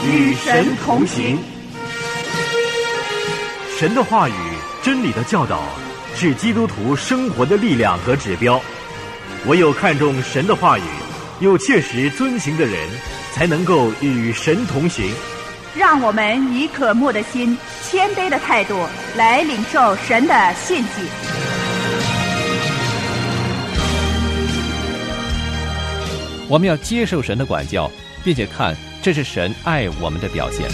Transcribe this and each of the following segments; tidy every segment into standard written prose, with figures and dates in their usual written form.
与神同行。 神的话语、真理的教导是基督徒生活的力量和指标。唯有看重神的话语，又切实遵行的人，才能够与神同行。 让我们以渴慕的心、谦卑的态度来领受神的信息。 我们要接受神的管教，并且看这是神爱我们的表现。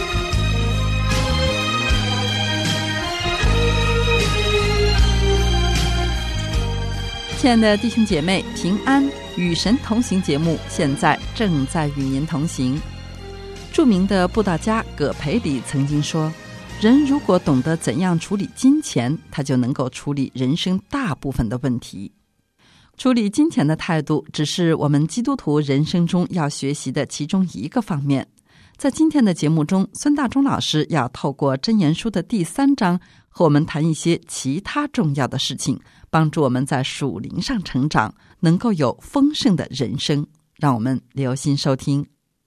亲爱的弟兄姐妹，平安，与神同行节目现在正在与您同行。著名的布道家葛培理曾经说，人如果懂得怎样处理金钱，他就能够处理人生大部分的问题。处理金钱的态度只是我们基督徒人生中要学习的其中一个方面。在今天的节目中，孙大中老师要透过箴言书的第3章和我们谈一些其他重要的事情，帮助我们在属灵上成长，能够有丰盛的人生。让我们留心收听。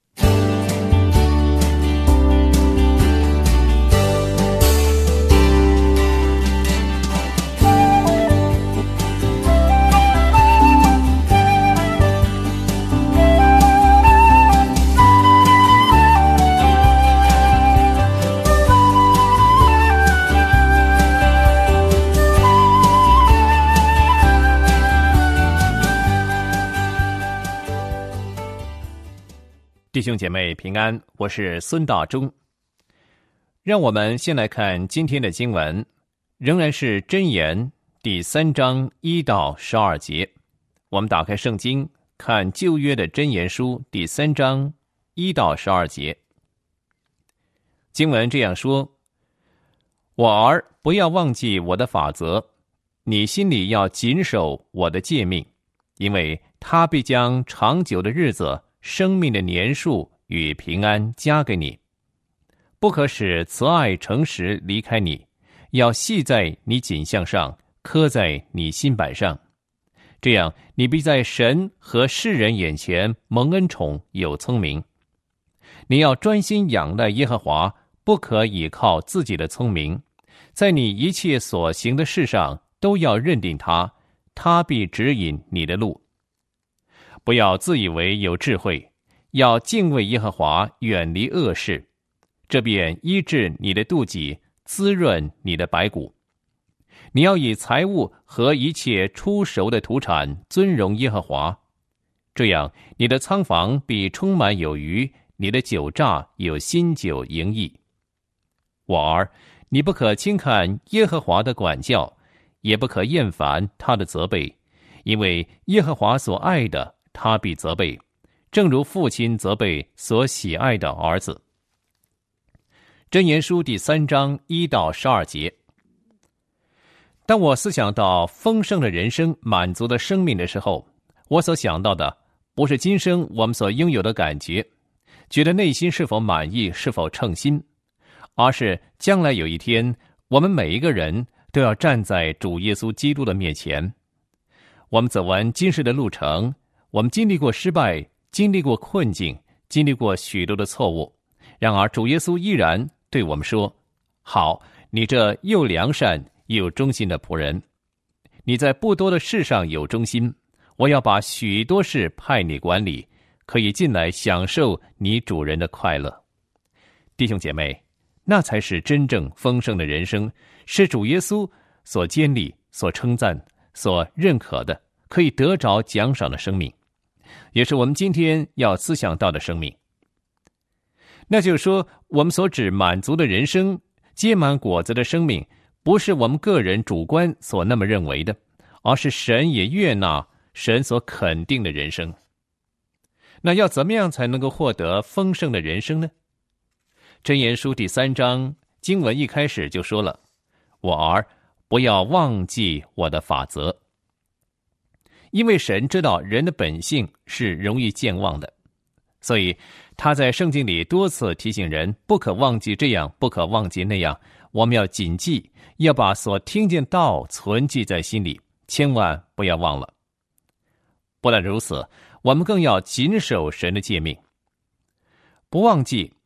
弟兄姐妹平安，我是孙大中。让我们先来看今天的经文，仍然是箴言第3章1到12节。我们打开圣经，看旧约的箴言书第3章1到12节。经文这样说：我儿，不要忘记我的法则，你心里要谨守我的诫命，因为他必将长久的日子、生命的年数与平安加给你。不可使慈爱诚实离开你，要系在你颈项上，刻在你心板上。这样你必在神和世人眼前蒙恩宠，有聪明。你要专心仰赖耶和华，不可倚靠自己的聪明，在你一切所行的事上都要认定他，他必指引你的路。不要自以为有智慧，要敬畏耶和华，远离恶事，这便医治你的肚脐，滋润你的白骨。你要以财物和一切出熟的土产尊荣耶和华，这样你的仓房必充满有余，你的酒榨有新酒盈溢。我儿，你不可轻看耶和华的管教，也不可厌烦他的责备，因为耶和华所爱的，他必责备，正如父亲责备所喜爱的儿子。箴言书第3章1到12节。当我思想到丰盛的人生、满足的生命的时候，我所想到的不是今生我们所拥有的感觉，觉得内心是否满意、是否称心，而是将来有一天，我们每一个人都要站在主耶稣基督的面前。我们走完今世的路程，我们经历过失败，经历过困境，经历过许多的错误，然而主耶稣依然对我们说：好，你这又良善又忠心的仆人，你在不多的事上有忠心，我要把许多事派你管理，可以进来享受你主人的快乐。弟兄姐妹，那才是真正丰盛的人生，是主耶稣所坚立、所称赞、所认可的，可以得着奖赏的生命，也是我们今天要思想到的生命。那就是说，我们所指满足的人生、结满果子的生命，不是我们个人主观所那么认为的，而是神也悦纳、神所肯定的人生。那要怎么样才能够获得丰盛的人生呢？箴言书第3章经文一开始就说了：我儿，不要忘记我的法则。因为神知道人的本性是容易健忘的，所以他在圣经里多次提醒人，不可忘记这样，不可忘记那样。我们要谨记，要把所听见道存记在心里，千万不要忘了。不但如此，我们更要谨守神的诫命。不忘记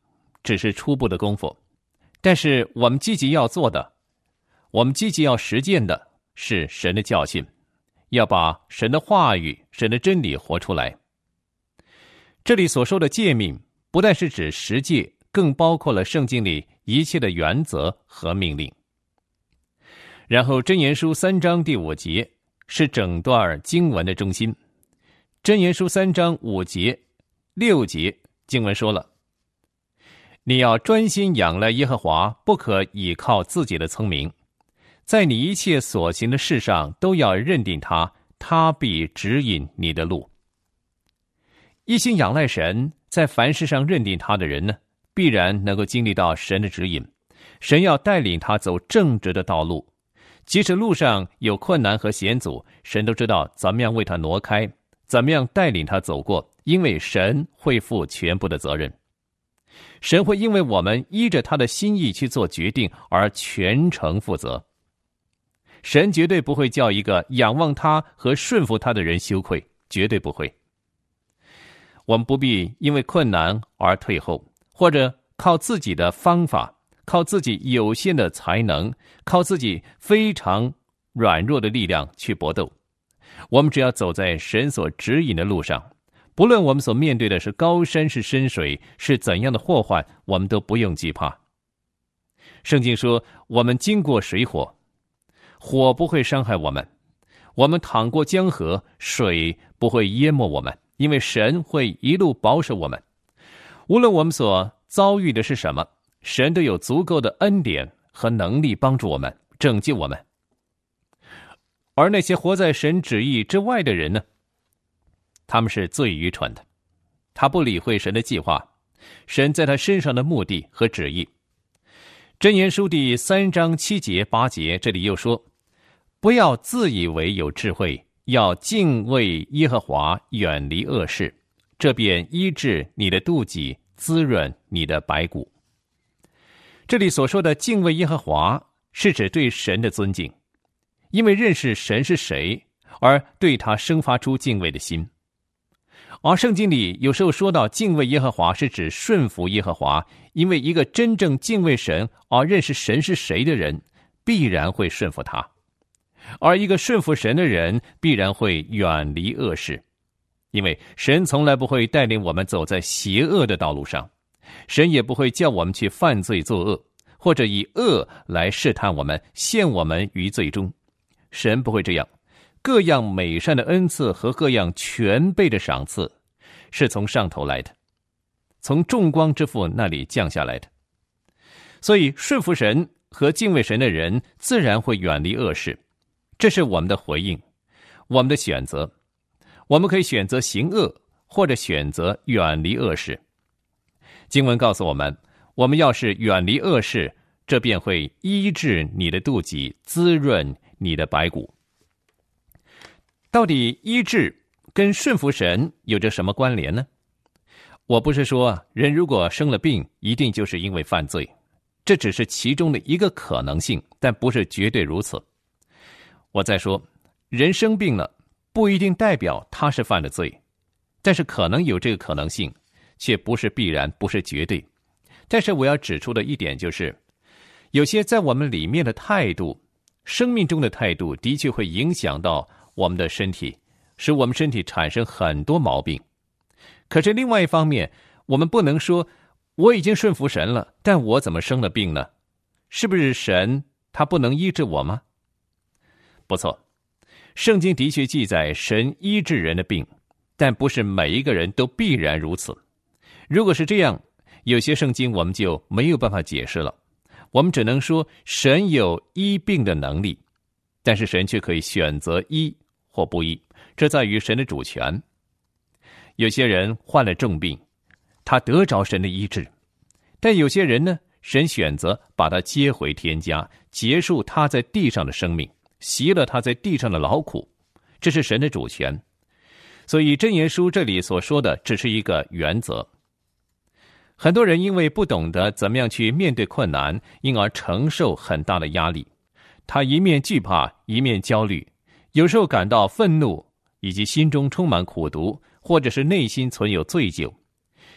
只是初步的功夫，但是我们积极要做的，我们积极要实践的是神的教训，要把神的话语、神的真理活出来。这里所说的诫命，不但是指十诫，更包括了圣经里一切的原则和命令。然后箴言书3章第5节是整段经文的中心。箴言书3章5节、6节经文说了，你要专心仰赖耶和华，不可倚靠自己的聪明，在你一切所行的事上都要认定他，他必指引你的路。一心仰赖神，在凡事上认定他的人呢，必然能够经历到神的指引。神要带领他走正直的道路，即使路上有困难和险阻，神都知道怎么样为他挪开，怎么样带领他走过，因为神会负全部的责任。神会因为我们依着他的心意去做决定而全程负责。神绝对不会叫一个仰望他和顺服他的人羞愧，绝对不会。我们不必因为困难而退后，或者靠自己的方法，靠自己有限的才能，靠自己非常软弱的力量去搏斗。我们只要走在神所指引的路上，不论我们所面对的是高山是深水，是怎样的祸患，我们都不用惧怕。圣经说，我们经过水火，火不会伤害我们；我们淌过江河，水不会淹没我们，因为神会一路保守我们。无论我们所遭遇的是什么，神都有足够的恩典和能力帮助我们，拯救我们。而那些活在神旨意之外的人呢，他们是最愚蠢的。他不理会神的计划，神在他身上的目的和旨意。箴言书第3章7节8节，这里又说，不要自以为有智慧，要敬畏耶和华，远离恶事，这便医治你的肚脐，滋润你的白骨。这里所说的敬畏耶和华，是指对神的尊敬，因为认识神是谁，而对他生发出敬畏的心。而圣经里有时候说到敬畏耶和华，是指顺服耶和华，因为一个真正敬畏神而认识神是谁的人，必然会顺服他。而一个顺服神的人，必然会远离恶事，因为神从来不会带领我们走在邪恶的道路上，神也不会叫我们去犯罪作恶，或者以恶来试探我们，陷我们于罪中。神不会这样。各样美善的恩赐和各样全备的赏赐，是从上头来的，从众光之父那里降下来的。所以顺服神和敬畏神的人，自然会远离恶事。这是我们的回应，我们的选择。我们可以选择行恶，或者选择远离恶事。经文告诉我们，我们要是远离恶事，这便会医治你的肚脐，滋润你的白骨。到底医治跟顺服神有着什么关联呢？我不是说人如果生了病一定就是因为犯罪，这只是其中的一个可能性，但不是绝对如此。我再说，人生病了不一定代表他是犯了罪，但是可能有这个可能性，却不是必然，不是绝对。但是我要指出的一点就是，有些在我们里面的态度，生命中的态度，的确会影响到我们的身体，使我们身体产生很多毛病。可是另外一方面，我们不能说我已经顺服神了，但我怎么生了病呢？是不是神他不能医治我吗？不错，圣经的确记载神医治人的病，但不是每一个人都必然如此。如果是这样，有些圣经我们就没有办法解释了。我们只能说神有医病的能力，但是神却可以选择医或不医，这在于神的主权。有些人患了重病，他得着神的医治，但有些人呢，神选择把他接回天家，结束他在地上的生命，息了他在地上的劳苦，这是神的主权。所以箴言书这里所说的只是一个原则。很多人因为不懂得怎么样去面对困难，因而承受很大的压力。他一面惧怕，一面焦虑，有时候感到愤怒，以及心中充满苦毒，或者是内心存有罪疚。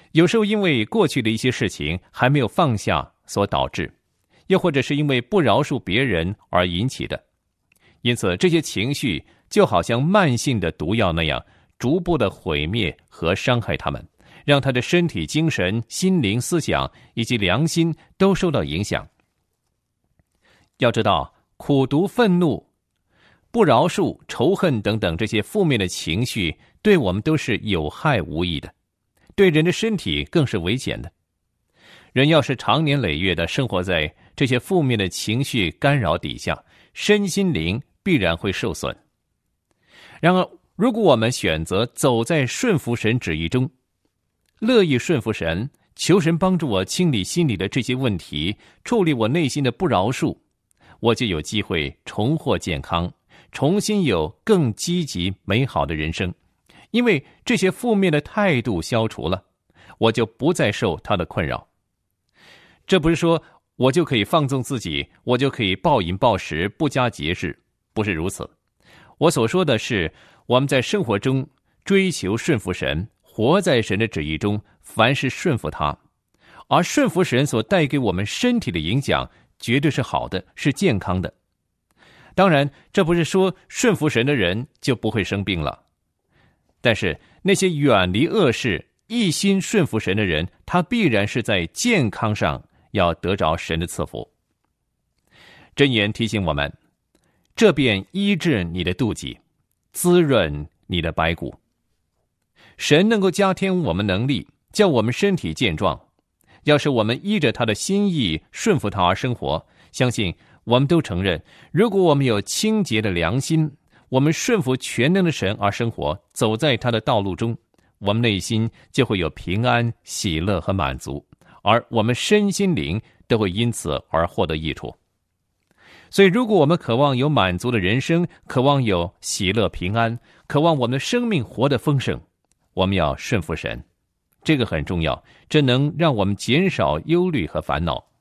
有时候因为过去的一些事情还没有放下所导致，又或者是因为不饶恕别人而引起的。因此这些情绪就好像慢性的毒药那样，逐步的毁灭和伤害他们，让他的身体、精神、心灵、思想以及良心都受到影响。要知道，苦毒、愤怒、不饶恕、仇恨等等这些负面的情绪对我们都是有害无益的，对人的身体更是危险的。人要是长年累月的生活在这些负面的情绪干扰底下，身心灵必然会受损。然而如果我们选择走在顺服神旨意中，乐意顺服神，求神帮助我清理心里的这些问题，处理我内心的不饶恕，我就有机会重获健康，重新有更积极美好的人生。因为这些负面的态度消除了，我就不再受它的困扰。这不是说我就可以放纵自己，我就可以暴饮暴食，不加节制，不是如此。我所说的是，我们在生活中追求顺服神，活在神的旨意中，凡事顺服他。而顺服神所带给我们身体的影响绝对是好的，是健康的。当然这不是说顺服神的人就不会生病了，但是那些远离恶事、一心顺服神的人，他必然是在健康上要得着神的赐福。箴言提醒我们，这便医治你的肚脐，滋润你的白骨。神能够加添我们能力，叫我们身体健壮。要是我们依着他的心意顺服他而生活，相信我们都承认，如果我们有清洁的良心，我们顺服全能的神而生活，走在他的道路中，我们内心就会有平安、喜乐和满足，而我们身心灵都会因此而获得益处。所以如果我们渴望有满足的人生，渴望有喜乐平安，渴望我们的生命活得丰盛，我们要顺服神，这个很重要，这能让我们减少忧虑和烦恼。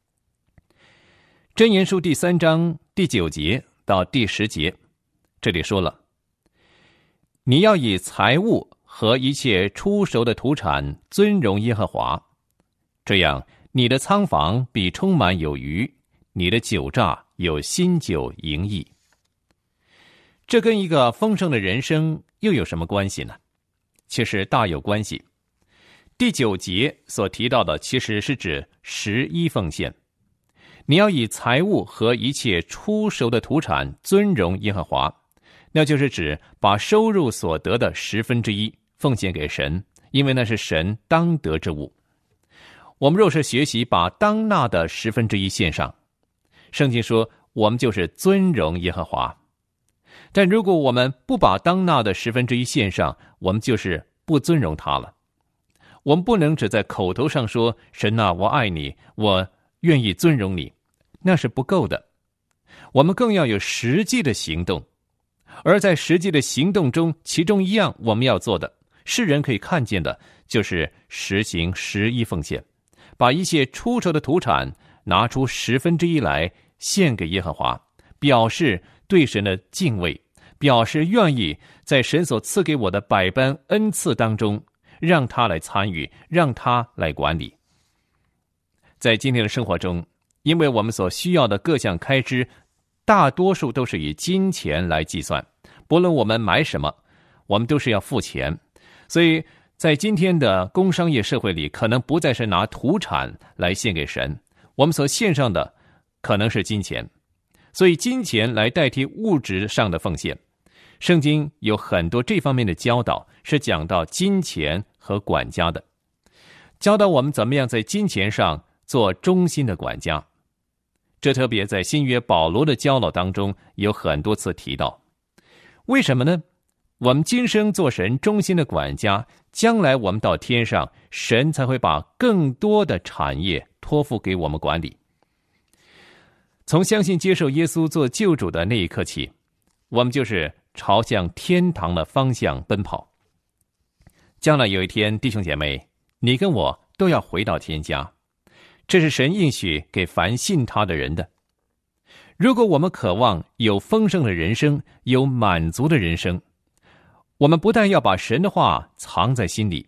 箴言书第3章第9节到第10节，这里说了，你要以财物和一切出熟的土产尊荣耶和华，这样你的仓房必充满有余，你的酒榨有新酒盈溢。这跟一个丰盛的人生又有什么关系呢？其实大有关系。第9节所提到的其实是指11奉献。你要以财物和一切出熟的土产尊荣耶和华，那就是指把收入所得的1/10奉献给神，因为那是神当得之物。我们若是学习把当纳的1/10献上，圣经说我们就是尊荣耶和华。但如果我们不把当纳的1/10献上，我们就是不尊荣他了。我们不能只在口头上说，神啊，我爱你，我愿意尊荣你，那是不够的。我们更要有实际的行动，而在实际的行动中，其中一样我们要做的，世人可以看见的，就是实行11奉献，把一切出熟的土产拿出1/10来献给耶和华，表示对神的敬畏，表示愿意在神所赐给我的百般恩赐当中，让他来参与，让他来管理。在今天的生活中，因为我们所需要的各项开支大多数都是以金钱来计算，不论我们买什么，我们都是要付钱。所以在今天的工商业社会里，可能不再是拿土产来献给神，我们所献上的可能是金钱。所以金钱来代替物质上的奉献，圣经有很多这方面的教导，是讲到金钱和管家的，教导我们怎么样在金钱上做忠心的管家。这特别在新约保罗的教导当中有很多次提到。为什么呢？我们今生做神忠心的管家，将来我们到天上，神才会把更多的产业托付给我们管理。从相信接受耶稣做救主的那一刻起，我们就是朝向天堂的方向奔跑。将来有一天，弟兄姐妹，你跟我都要回到天家，这是神应许给凡信他的人的。如果我们渴望有丰盛的人生，有满足的人生，我们不但要把神的话藏在心里，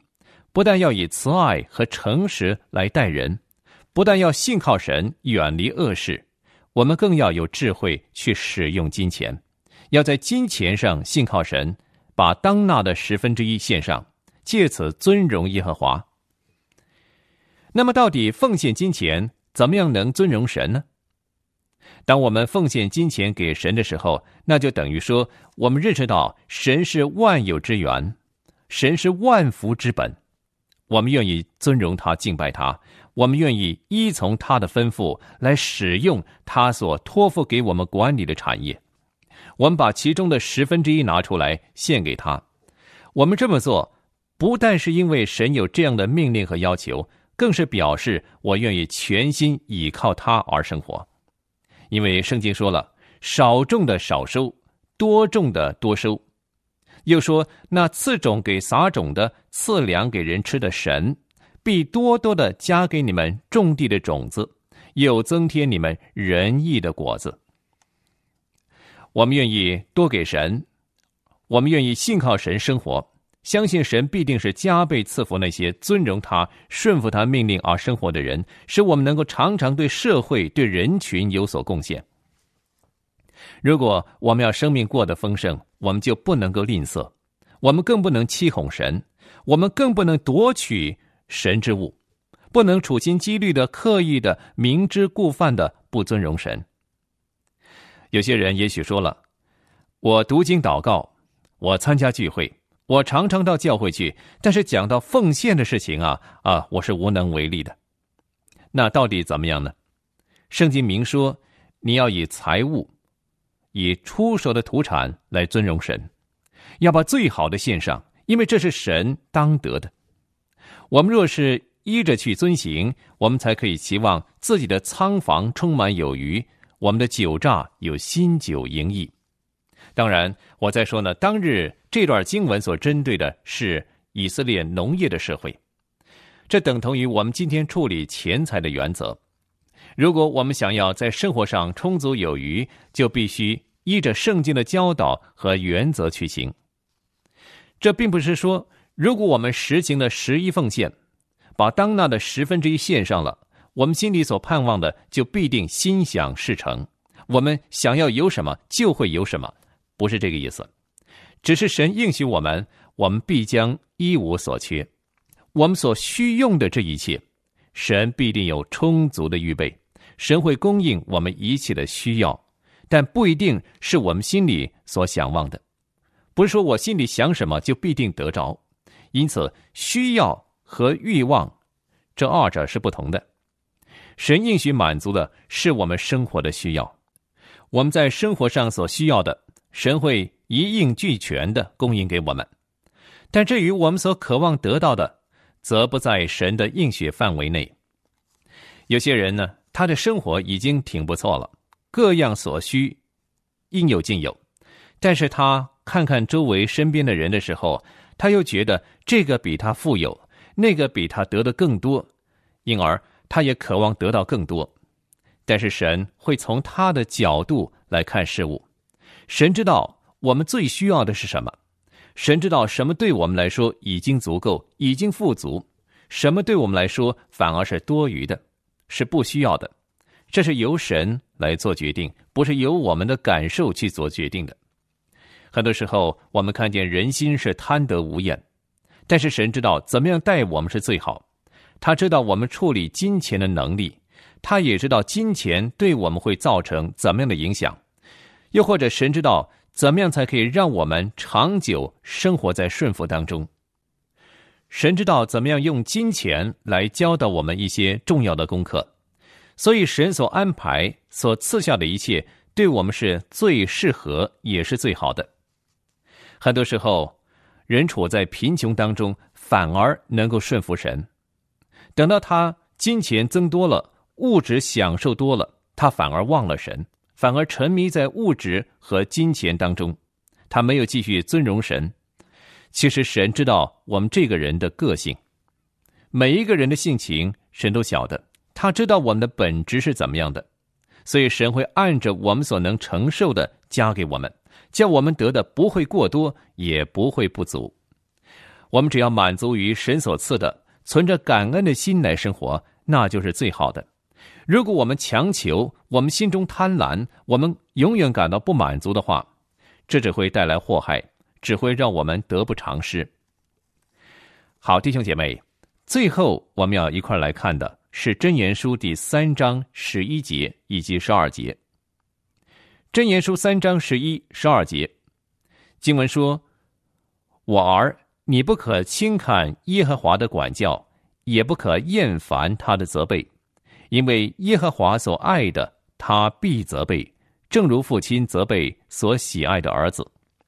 不但要以慈爱和诚实来待人，不但要信靠神，远离恶事，我们更要有智慧去使用金钱，要在金钱上信靠神，把当纳的1/10献上，借此尊荣耶和华。那么到底奉献金钱怎么样能尊荣神呢？当我们奉献金钱给神的时候，那就等于说我们认识到神是万有之源，神是万福之本，我们愿意尊荣他，敬拜他，我们愿意依从他的吩咐来使用他所托付给我们管理的产业，我们把其中的1/10拿出来献给他。我们这么做不但是因为神有这样的命令和要求，更是表示我愿意全心倚靠他而生活。因为圣经说了，少种的少收，多种的多收。又说，那赐种给撒种的，赐粮给人吃的神，必多多的加给你们种地的种子，又增添你们仁义的果子。我们愿意多给神，我们愿意信靠神生活，相信神必定是加倍赐福那些尊荣他、顺服他命令而生活的人，使我们能够常常对社会、对人群有所贡献。如果我们要生命过得丰盛，我们就不能够吝啬，我们更不能欺哄神，我们更不能夺取神之物，不能处心积虑的、刻意的、明知故犯的不尊荣神。有些人也许说了，我读经祷告，我参加聚会，我常常到教会去，但是讲到奉献的事情我是无能为力的。那到底怎么样呢？圣经明说，你要以财物，以出手的土产来尊荣神，要把最好的献上，因为这是神当得的。我们若是依着去遵行，我们才可以期望自己的仓房充满有余，我们的酒榨有新酒盈溢。当然我再说呢，当日这段经文所针对的是以色列农业的社会，这等同于我们今天处理钱财的原则。如果我们想要在生活上充足有余，就必须依着圣经的教导和原则去行。这并不是说，如果我们实行了11奉献，把当纳的1/10献上了，我们心里所盼望的就必定心想事成，我们想要有什么就会有什么，不是这个意思。只是神应许我们必将一无所缺，我们所需用的这一切，神必定有充足的预备，神会供应我们一切的需要，但不一定是我们心里所想望的，不是说我心里想什么就必定得着。因此需要和欲望这二者是不同的。神应许满足的是我们生活的需要，我们在生活上所需要的，神会一应俱全的供应给我们。但至于我们所渴望得到的，则不在神的应许范围内。有些人呢，他的生活已经挺不错了，各样所需应有尽有，但是他看看周围身边的人的时候，他又觉得这个比他富有，那个比他得的更多，因而他也渴望得到更多。但是神会从他的角度来看事物，神知道我们最需要的是什么，神知道什么对我们来说已经足够，已经富足，什么对我们来说反而是多余的，是不需要的。这是由神来做决定，不是由我们的感受去做决定的。很多时候我们看见人心是贪得无厌，但是神知道怎么样待我们是最好，他知道我们处理金钱的能力，他也知道金钱对我们会造成怎么样的影响，又或者神知道怎么样才可以让我们长久生活在顺服当中。神知道怎么样用金钱来教导我们一些重要的功课，所以神所安排所赐下的一切对我们是最适合也是最好的。很多时候人处在贫穷当中反而能够顺服神，等到他金钱增多了，物质享受多了，他反而忘了神，反而沉迷在物质和金钱当中，他没有继续尊荣神。其实神知道我们这个人的个性，每一个人的性情神都晓得，他知道我们的本质是怎么样的，所以神会按着我们所能承受的加给我们，叫我们得的不会过多，也不会不足。 我们只要满足于神所赐的，存着感恩的心来生活，那就是最好的。如果我们强求，我们心中贪婪，我们永远感到不满足的话，这只会带来祸害，只会让我们得不偿失。好，弟兄姐妹，最后我们要一块来看的是箴言书第3章11节以及12节。箴言书3章11、12节，经文说：我儿，你不可轻看耶和华的管教，也不可厌烦他的责备，因为耶和华所爱的，他必责备，正如父亲责备所喜爱的儿子。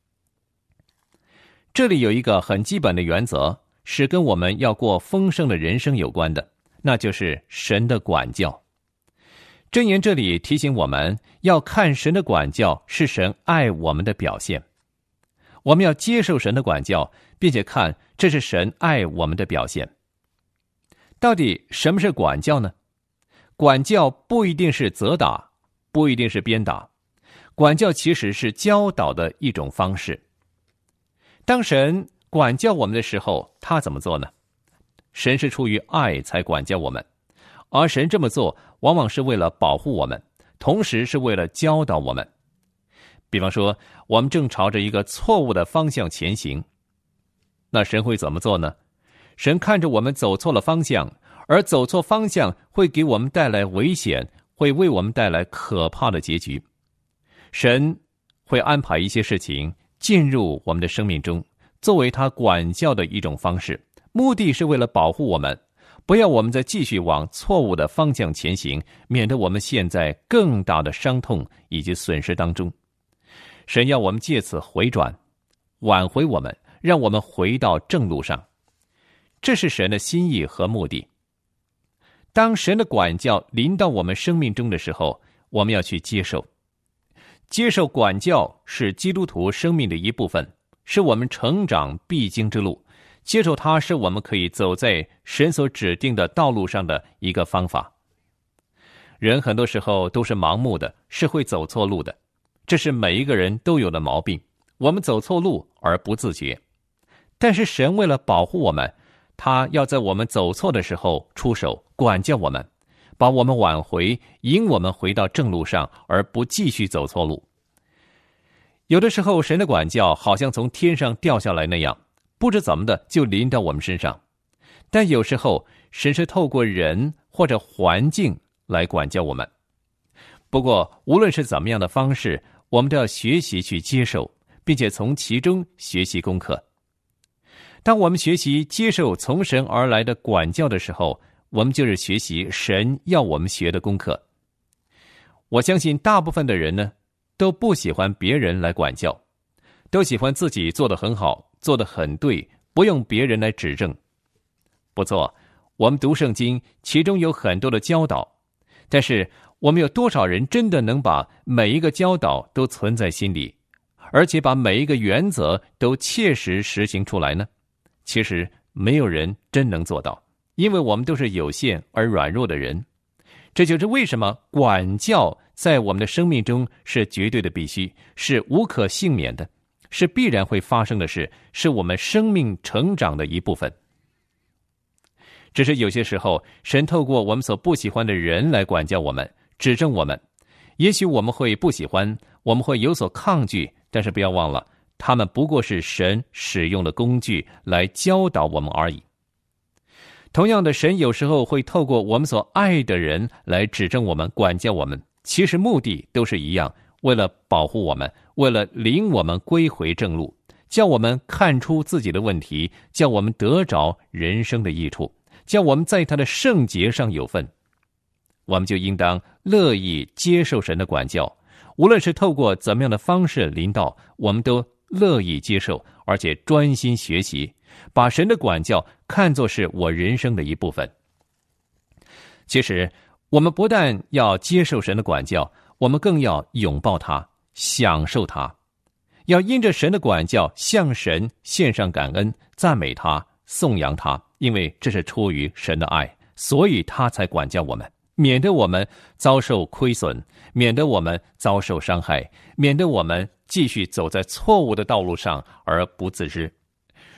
这里有一个很基本的原则，是跟我们要过丰盛的人生有关的，那就是神的管教。箴言这里提醒我们要看神的管教是神爱我们的表现，我们要接受神的管教，并且看这是神爱我们的表现。到底什么是管教呢？管教不一定是责打，不一定是鞭打，管教其实是教导的一种方式。当神管教我们的时候，他怎么做呢？神是出于爱才管教我们，而神这么做往往是为了保护我们，同时是为了教导我们。比方说，我们正朝着一个错误的方向前行，那神会怎么做呢？神看着我们走错了方向，而走错方向会给我们带来危险，会为我们带来可怕的结局。神会安排一些事情进入我们的生命中，作为他管教的一种方式，目的是为了保护我们，不要我们再继续往错误的方向前行，免得我们陷在更大的伤痛以及损失当中。神要我们借此回转，挽回我们，让我们回到正路上，这是神的心意和目的。当神的管教临到我们生命中的时候，我们要去接受。接受管教是基督徒生命的一部分，是我们成长必经之路。接受它是我们可以走在神所指定的道路上的一个方法。人很多时候都是盲目的，是会走错路的，这是每一个人都有的毛病。我们走错路而不自觉，但是神为了保护我们，他要在我们走错的时候出手管教我们，把我们挽回，引我们回到正路上，而不继续走错路。有的时候神的管教好像从天上掉下来那样，不知怎么的就临到我们身上，但有时候神是透过人或者环境来管教我们。不过无论是怎么样的方式，我们都要学习去接受，并且从其中学习功课。当我们学习接受从神而来的管教的时候，我们就是学习神要我们学的功课。我相信大部分的人呢，都不喜欢别人来管教，都喜欢自己做得很好，做得很对，不用别人来指正。不错，我们读圣经，其中有很多的教导，但是我们有多少人真的能把每一个教导都存在心里，而且把每一个原则都切实实行出来呢？其实没有人真能做到，因为我们都是有限而软弱的人。这就是为什么管教在我们的生命中是绝对的必须，是无可幸免的，是必然会发生的事，是我们生命成长的一部分。只是有些时候，神透过我们所不喜欢的人来管教我们，指正我们。也许我们会不喜欢，我们会有所抗拒，但是不要忘了，他们不过是神使用的工具来教导我们而已。同样的，神有时候会透过我们所爱的人来指正我们，管教我们，其实目的都是一样，为了保护我们，为了领我们归回正路，叫我们看出自己的问题，叫我们得着人生的益处，叫我们在他的圣洁上有份。我们就应当乐意接受神的管教，无论是透过怎么样的方式临到，我们都乐意接受，而且专心学习，把神的管教看作是我人生的一部分。其实我们不但要接受神的管教，我们更要拥抱他，享受他，要因着神的管教向神献上感恩，赞美他，颂扬他，因为这是出于神的爱，所以他才管教我们，免得我们遭受亏损，免得我们遭受伤害，免得我们继续走在错误的道路上而不自知。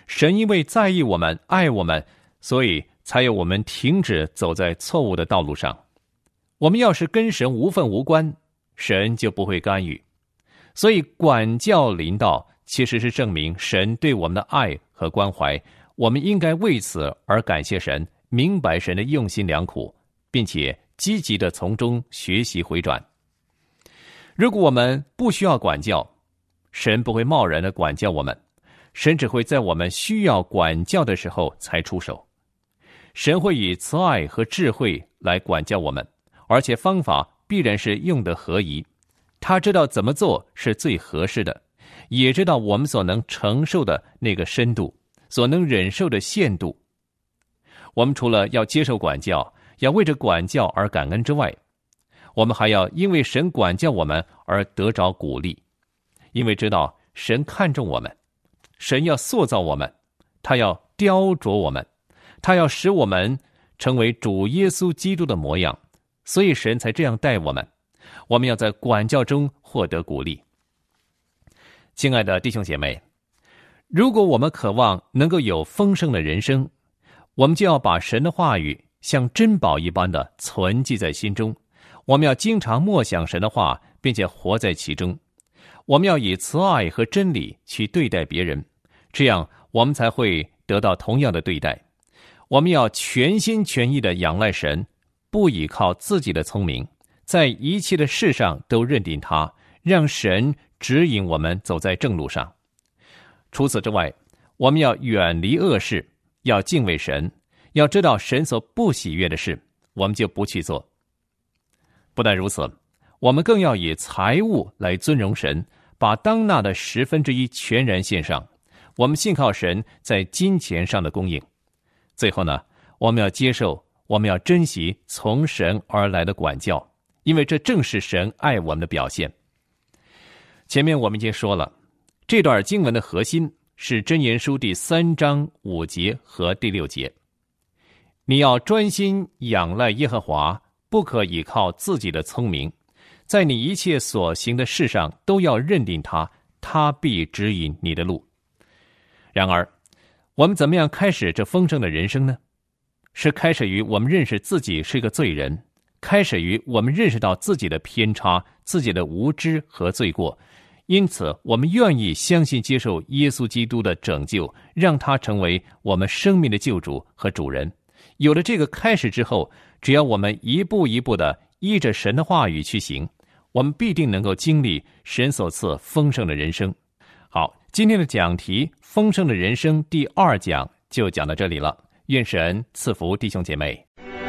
神因为在意我们、爱我们，所以才有我们停止走在错误的道路上。我们要是跟神无分无关，神就不会干预。所以管教临到其实是证明神对我们的爱和关怀，我们应该为此而感谢神，明白神的用心良苦，并且积极地从中学习回转。如果我们不需要管教，神不会贸然地管教我们，神只会在我们需要管教的时候才出手。神会以慈爱和智慧来管教我们，而且方法必然是用得合宜。他知道怎么做是最合适的，也知道我们所能承受的那个深度，所能忍受的限度。我们除了要接受管教，要为着管教而感恩之外，我们还要因为神管教我们而得着鼓励，因为知道神看重我们，神要塑造我们，他要雕琢我们，他要使我们成为主耶稣基督的模样，所以神才这样待我们。我们要在管教中获得鼓励。亲爱的弟兄姐妹，如果我们渴望能够有丰盛的人生，我们就要把神的话语像珍宝一般的存记在心中。我们要经常默想神的话，并且活在其中。我们要以慈爱和真理去对待别人，这样我们才会得到同样的对待。我们要全心全意地仰赖神，不依靠自己的聪明，在一切的事上都认定他，让神指引我们走在正路上。除此之外，我们要远离恶事，要敬畏神，要知道神所不喜悦的事，我们就不去做。不但如此，我们更要以财物来尊荣神，把当纳的1/10全然献上。我们信靠神在金钱上的供应。最后呢，我们要接受，我们要珍惜从神而来的管教，因为这正是神爱我们的表现。前面我们已经说了，这段经文的核心是箴言书第3章5节和第6节。你要专心仰赖耶和华，不可倚靠自己的聪明，在你一切所行的事上都要认定他，他必指引你的路。然而，我们怎么样开始这丰盛的人生呢？是开始于我们认识自己是个罪人，开始于我们认识到自己的偏差、自己的无知和罪过，因此我们愿意相信接受耶稣基督的拯救，让他成为我们生命的救主和主人。有了这个开始之后，只要我们一步一步地依着神的话语去行，我们必定能够经历神所赐丰盛的人生。好，今天的讲题丰盛的人生第2讲就讲到这里了，愿神赐福弟兄姐妹。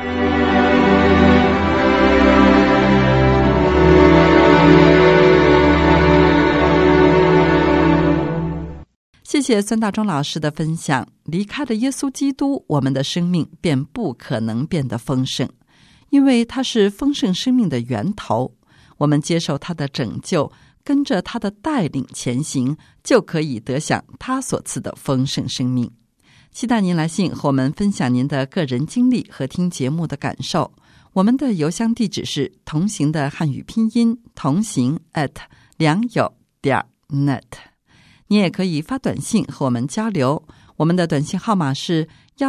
谢谢孙大中老师的分享。离开了耶稣基督，我们的生命便不可能变得丰盛，因为他是丰盛生命的源头。我们接受他的拯救，跟着他的带领前行，就可以得享他所赐的丰盛生命。期待您来信和我们分享您的个人经历和听节目的感受。我们的邮箱地址是同行的汉语拼音同行@良友.net。你也可以发短信和我们交流，我们的短信号码是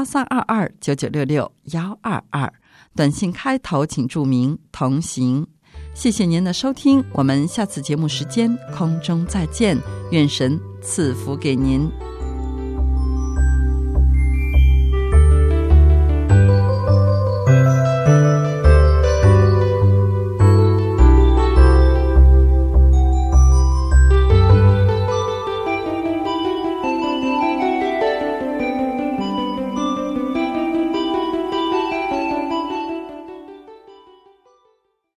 13229966-122，短信开头请注明同行。谢谢您的收听，我们下次节目时间空中再见，愿神赐福给您。